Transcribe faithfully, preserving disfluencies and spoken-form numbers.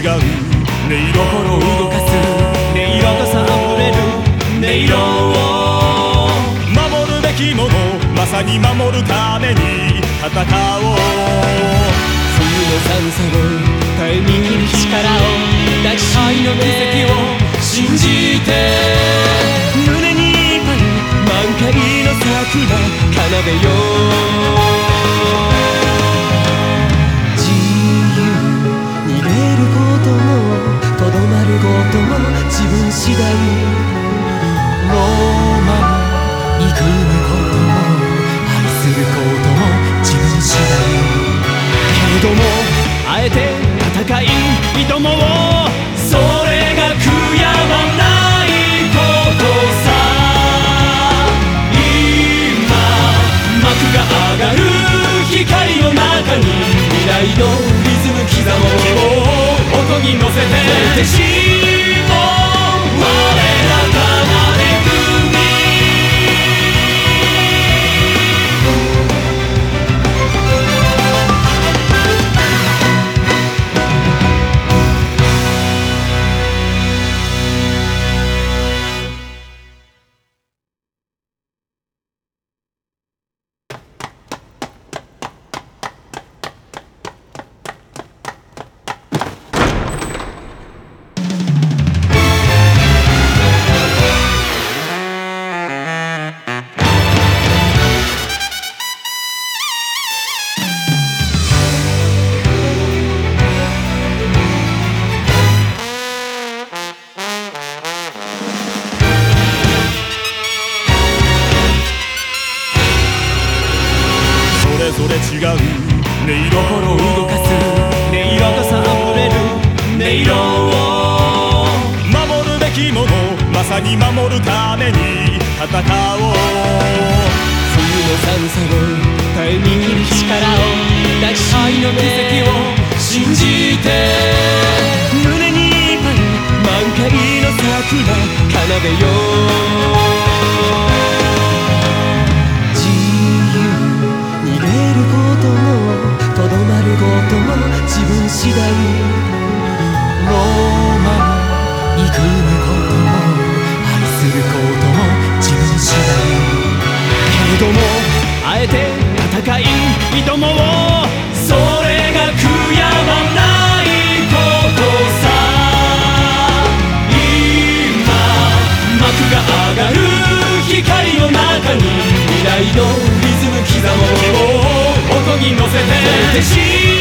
違う音色、心を動かす音色とさあふれる音色を守るべきもの、まさに守るために戦おう。 冬の寒さを耐え握る力を抱きしめの奇跡を信じて胸にいっぱい満開の桜奏でよう。自由逃げることもとどまることも自分次第。ローマ憎むことも愛することも自分次第。けれどもあえて戦い挑もう。それが悔やまないことさ。今幕が上がる光の中に未来のリズム刻もう。希望を音に乗せてしも我ら奏で組。 それぞれ違う音色、心を動かす音色とさあふれる音色を守るべきもの、まさに守るために戦おう。 冬の寒さを耐え握る力を抱きしめの奇跡を信じて胸にいっぱい満開の桜奏でよう。自由逃げることもとどまることも自分次第。ローマ憎むことも愛することも自分次第。けれどもあえて戦い挑もう。それが悔やまないことさ。今幕が上がる光の中に未来のリズム刻もう。希望を音に乗せて